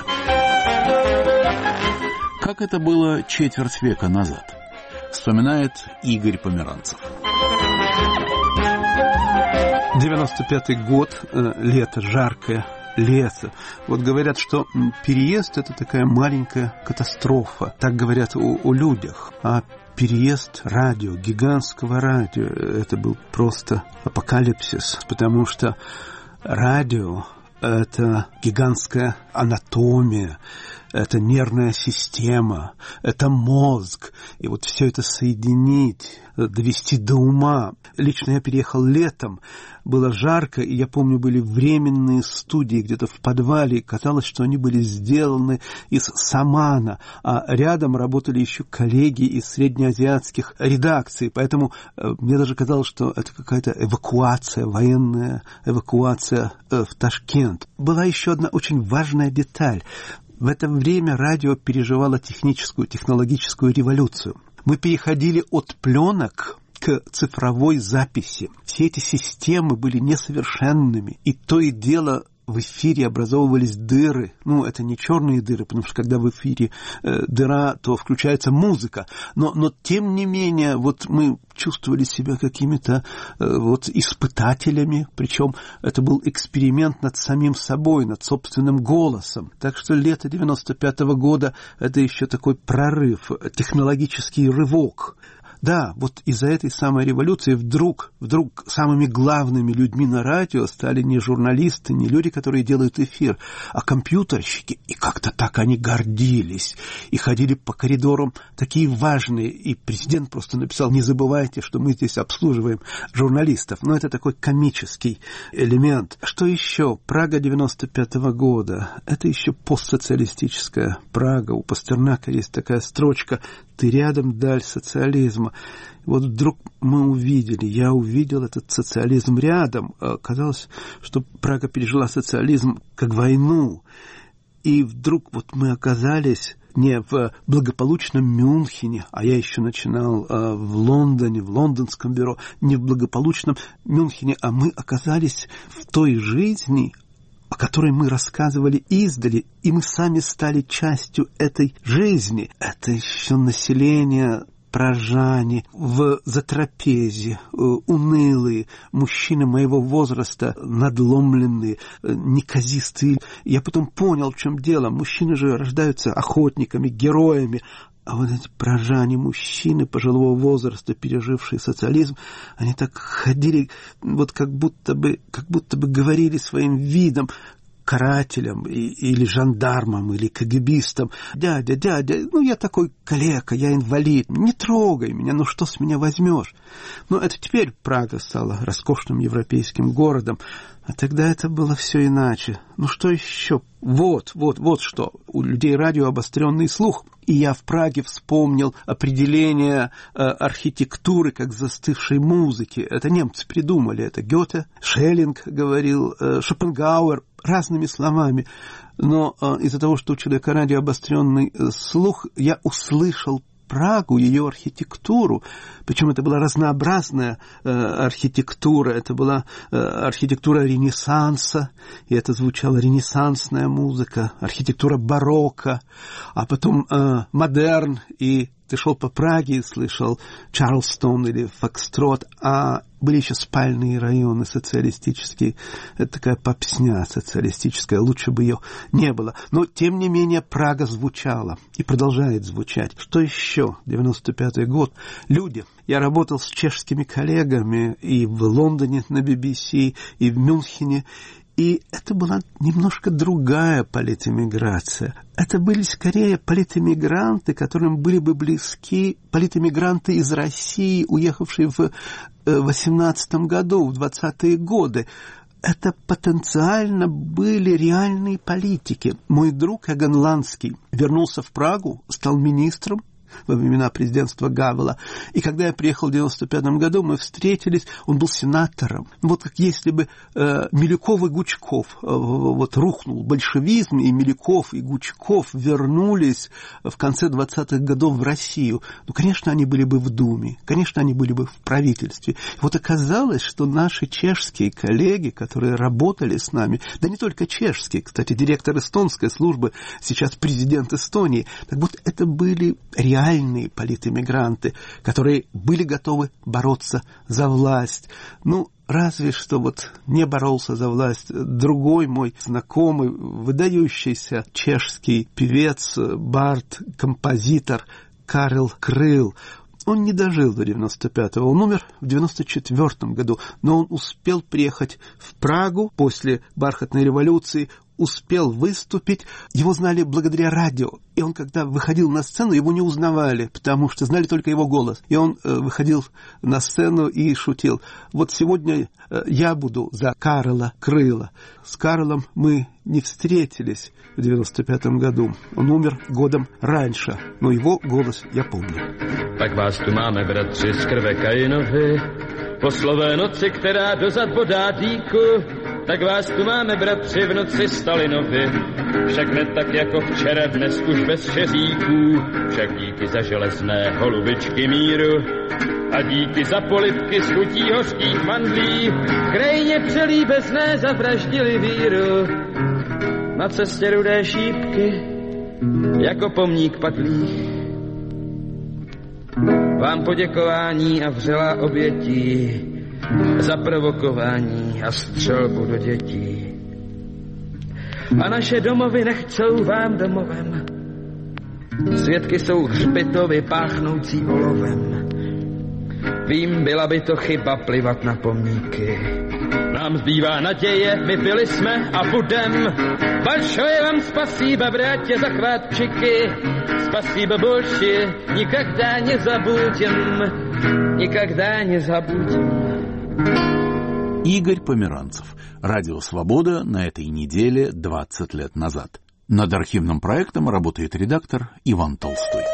Speaker 1: Как это было четверть века назад, вспоминает Игорь Померанцев.
Speaker 10: 95-й год, лето, жаркое лето. Вот говорят, что переезд – это такая маленькая катастрофа. Так говорят о людях. А переезд радио, гигантского радио, это был просто апокалипсис, потому что радио – это гигантская анатомия, это нервная система, это мозг. И вот все это соединить, довести до ума. Лично я переехал летом, было жарко, и я помню, были временные студии где-то в подвале, и казалось, что они были сделаны из самана, а рядом работали еще коллеги из среднеазиатских редакций, поэтому мне даже казалось, что это какая-то эвакуация, военная эвакуация в Ташкент. Была еще одна очень важная деталь. В это время радио переживало технологическую революцию. Мы переходили от пленок к цифровой записи. Все эти системы были несовершенными, и то и дело в эфире образовывались дыры. Ну, это не черные дыры, потому что когда в эфире дыра, то включается музыка. Но тем не менее, вот мы чувствовали себя какими-то вот испытателями, причем это был эксперимент над самим собой, над собственным голосом. Так что лето 95-го года – это еще такой прорыв, технологический рывок. Да, вот из-за этой самой революции вдруг самыми главными людьми на радио стали не журналисты, не люди, которые делают эфир, а компьютерщики. И как-то так они гордились. И ходили по коридорам такие важные. И президент просто написал: не забывайте, что мы здесь обслуживаем журналистов. Но это такой комический элемент. Что еще? Прага 95-го года. Это еще постсоциалистическая Прага. У Пастернака есть такая строчка: «Ты рядом, даль социализма». Вот вдруг я увидел этот социализм рядом. Казалось, что Прага пережила социализм как войну. И вдруг вот мы оказались не в благополучном Мюнхене, а я еще начинал в Лондоне, в лондонском бюро, не в благополучном Мюнхене, а мы оказались в той жизни, о которой мы рассказывали издали, и мы сами стали частью этой жизни. Это еще население прожане в затрапезе, унылые, мужчины моего возраста, надломленные, неказистые. Я потом понял, в чем дело. Мужчины же рождаются охотниками, героями. А вот эти прожане, мужчины пожилого возраста, пережившие социализм, они так ходили, вот как будто бы говорили своим видом: карателям или жандармам, или КГБистам: «Дядя, я такой калека, я инвалид, не трогай меня, что с меня возьмешь?» Но это теперь Прага стала роскошным европейским городом, а тогда это было все иначе. Что еще? Вот что. У людей радиообостренный слух. И я в Праге вспомнил определение архитектуры как застывшей музыки. Это немцы придумали. Это Гёте, Шеллинг говорил, Шопенгауэр, разными словами. Но из-за того, что у человека радиообостренный слух, я услышал Прагу, ее архитектуру. Причем это была разнообразная архитектура. Это была архитектура Ренессанса, и это звучала ренессансная музыка, архитектура барокко, а потом модерн, и ты шел по Праге и слышал Чарльстон или Фокстрот, а были еще спальные районы социалистические. Это такая попсня социалистическая, лучше бы ее не было. Но, тем не менее, Прага звучала и продолжает звучать. Что еще? 95-й год. Люди. Я работал с чешскими коллегами и в Лондоне на BBC, и в Мюнхене. И это была немножко другая политэмиграция. Это были скорее политэмигранты, которым были бы близки политэмигранты из России, уехавшие в 18 году, в 20-е годы. Это потенциально были реальные политики. Мой друг Эгон Ланский вернулся в Прагу, стал министром во времена президентства Гавела. И когда я приехал в 95 году, мы встретились, он был сенатором. Вот как если бы Милюков и Гучков, рухнул большевизм, и Милюков и Гучков вернулись в конце 20-х годов в Россию. Конечно, они были бы в Думе, конечно, они были бы в правительстве. И оказалось, что наши чешские коллеги, которые работали с нами, да не только чешские, кстати, директор эстонской службы, сейчас президент Эстонии, так вот это были реальные политэмигранты, которые были готовы бороться за власть. Разве что не боролся за власть другой мой знакомый, выдающийся чешский певец, бард, композитор Карел Крыл. Он не дожил до 95-го, он умер в 94-м году, но он успел приехать в Прагу после бархатной революции, успел выступить, его знали благодаря радио. И он, когда выходил на сцену, его не узнавали, потому что знали только его голос. И он выходил на сцену и шутил: сегодня я буду за Карела Крыла. С Карлом мы не встретились в 95-м году. Он умер годом раньше, но его голос я помню.
Speaker 11: Tak vás tu máme, bratři, z krve Kainovi, po slové noci, která dozad bodá dýku. Tak vás tu máme, bratři, v noci Stalinovi, však ne tak jako včera, dnes už bez šeříků, však díky za železné holubičky míru a díky za polibky z chutí hořkých mandlí, krajně přelíbezné zavraždili víru. Na cestě rudé šípky, jako pomník padlých, vám poděkování a vřelá obětí za provokování a střelbu do dětí. A naše domovy nechcou vám domovem. Svědky jsou hřbitovy páchnoucí olovem. Vím, byla by to chyba plivat na pomníky. Nám zbývá naděje, vypili jsme a budem. Большое вам спасибо, братья, за хватчики. Спасибо больше, никогда не забудем. Никогда не забудем.
Speaker 1: Игорь Померанцев. Радио «Свобода» на этой неделе 20 лет назад. Над архивным проектом работает редактор Иван Толстой.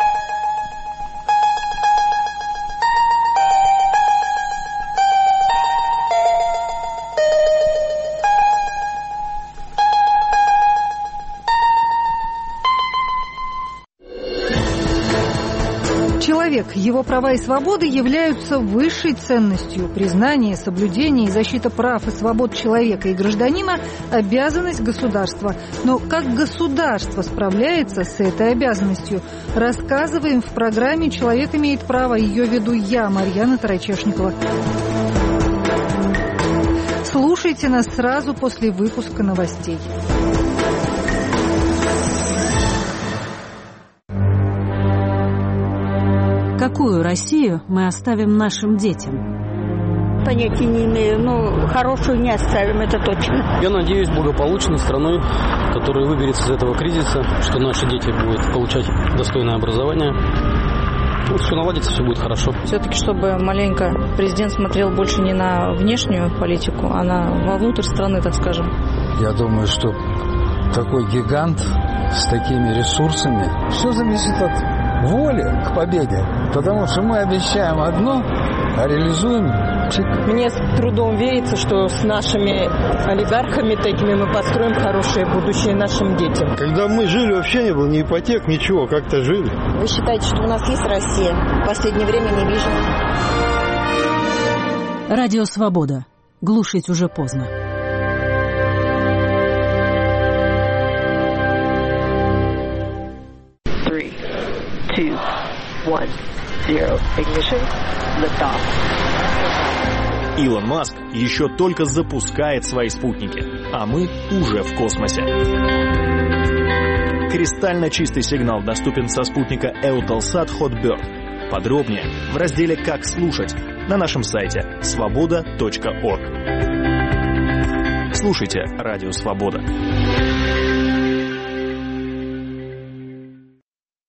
Speaker 12: Человек, его права и свободы являются высшей ценностью. Признание, соблюдение и защита прав и свобод человека и гражданина – обязанность государства. Но как государство справляется с этой обязанностью? Рассказываем в программе «Человек имеет право». Ее веду я, Марьяна Тарачешникова. Слушайте нас сразу после выпуска новостей.
Speaker 13: Какую Россию мы оставим нашим детям? понятия не имею. Но хорошую не оставим, это точно.
Speaker 14: Я надеюсь благополучной страной, которая выберется из этого кризиса, что наши дети будут получать достойное образование. Ну, все наладится, все будет хорошо.
Speaker 15: Все-таки, чтобы маленько президент смотрел больше не на внешнюю политику, а вовнутрь страны, так скажем.
Speaker 16: Я думаю, что такой гигант с такими ресурсами, все зависит от воли к победе. Потому что мы обещаем одно, а реализуем пшик.
Speaker 17: Мне с трудом верится, что с нашими олигархами такими мы построим хорошее будущее нашим детям.
Speaker 18: Когда мы жили, вообще не было ни ипотек, ничего, как-то жили.
Speaker 19: Вы считаете, что у нас есть Россия? В последнее время не вижу.
Speaker 20: Радио «Свобода». Глушить уже поздно.
Speaker 21: Илон Маск еще только запускает свои спутники, а мы уже в космосе. Кристально чистый сигнал доступен со спутника Eutelsat Hotbird. Подробнее в разделе «Как слушать» на нашем сайте svoboda.org. Слушайте «Радио Свобода».